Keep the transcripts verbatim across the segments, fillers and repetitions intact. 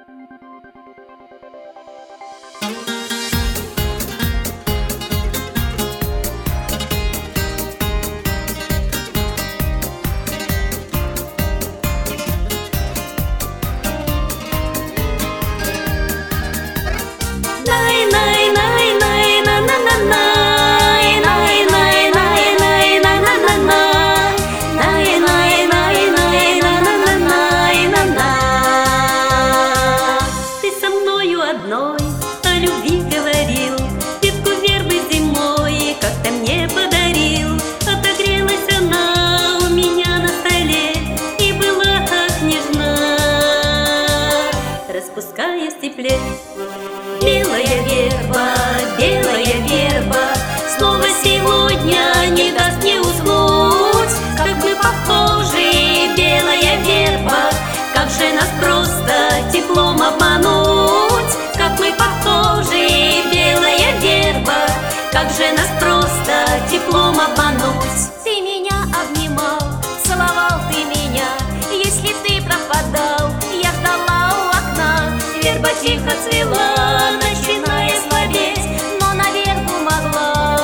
Одной о любви говорил, ветку вербы зимой как-то мне подарил. Отогрелась она у меня на столе и была так нежна, распускаясь в тепле. Белая верба, белая верба, снова сегодня не даст мне уснуть. Как мы похожи, белая верба, как же нас просто теплом обмануть. Как мы похожи, белая верба, как же нас просто теплом обмануть. Ты меня обнимал, целовал ты меня, если ты пропадал, я ждала у окна. Верба тихо цвела, начиная слабеть, но на вербу могла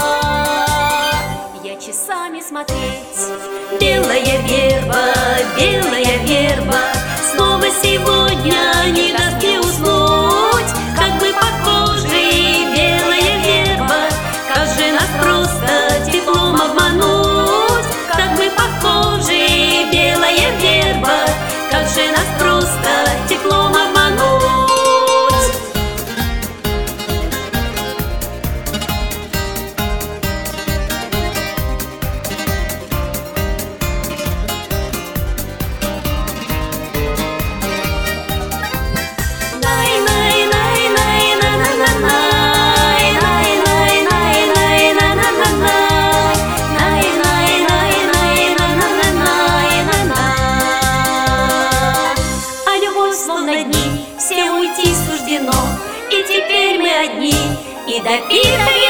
я часами смотреть. Белая верба, белая верба, снова сегодня не даст мне уснуть. Как мы похожи, белая верба, как же нас просто теплом обмануть. Как мы похожи, белая верба, как же нас просто теплом обмануть. Словно дни, всем уйти суждено, и теперь мы одни, и до пира